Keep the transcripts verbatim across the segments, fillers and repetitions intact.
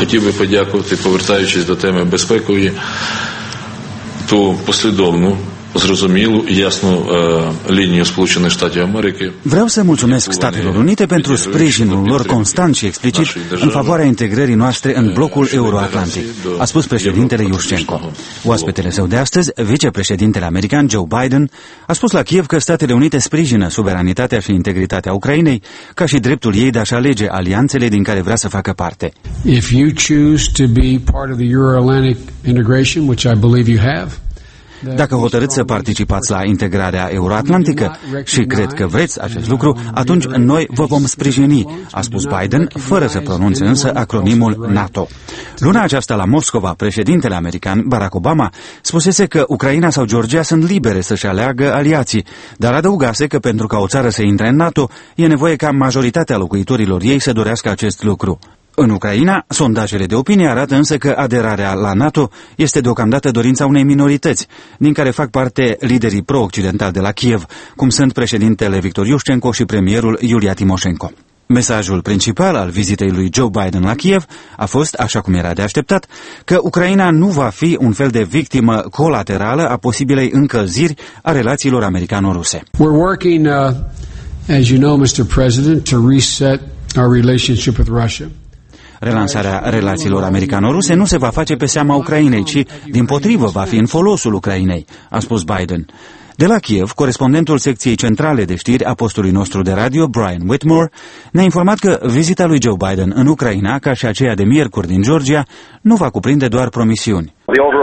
хотів би подякувати, повертаючись до теми безпекової, ту послідовну, zrozumilul, jasnu liniu Sполучених Штатів Америки. Vreau să mulțumesc Statelor Unite pentru sprijinul lor constant și explicit în favoarea integrării noastre în blocul euroatlantic, a spus președintele Iușcenko. Oaspetele său de astăzi, vicepreședintele american Joe Biden, a spus la Kiev că Statele Unite sprijină suveranitatea și integritatea Ucrainei, ca și dreptul ei de a-și alege alianțele din care vrea să facă parte. If you choose to be part of the Euro-Atlantic integration, which I believe you have, Dacă hotărâți să participați la integrarea euroatlantică și cred că vreți acest lucru, atunci noi vă vom sprijini, a spus Biden, fără să pronunțe însă acronimul NATO. Luna aceasta la Moscova, președintele american Barack Obama spusese că Ucraina sau Georgia sunt libere să-și aleagă aliații, dar adăugase că pentru ca o țară să intre în NATO, e nevoie ca majoritatea locuitorilor ei să dorească acest lucru. În Ucraina, sondajele de opinie arată însă că aderarea la NATO este deocamdată dorința unei minorități, din care fac parte liderii pro-occidentali de la Kiev, cum sunt președintele Victor Iușcenko și premierul Iulia Timoșenko. Mesajul principal al vizitei lui Joe Biden la Kiev a fost, așa cum era de așteptat, că Ucraina nu va fi un fel de victimă colaterală a posibilei încălziri a relațiilor americano-ruse. We're working, uh, as you know, mister President, to reset our relationship with Russia. Relansarea relațiilor americano-ruse nu se va face pe seama Ucrainei, ci, dimpotrivă, va fi în folosul Ucrainei, a spus Biden. De la Kiev, corespondentul secției centrale de știri a postului nostru de radio, Brian Whitmore, ne-a informat că vizita lui Joe Biden în Ucraina, ca și aceea de miercuri din Georgia, nu va cuprinde doar promisiuni.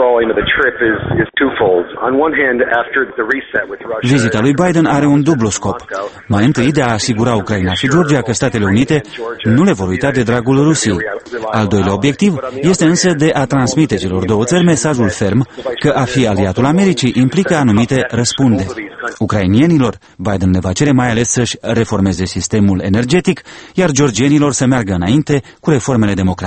Vizita lui Biden are un dublu scop. Mai întâi de a asigura Ucraina și Georgia că Statele Unite nu le vor uita de dragul Rusiei. Al doilea obiectiv este însă de a transmite celor două țări mesajul ferm că a fi aliatul Americii implică anumite răspunderi. Ucrainienilor, Biden le va cere mai ales să-și reformeze sistemul energetic, iar georgienilor să meargă înainte cu reformele democratice.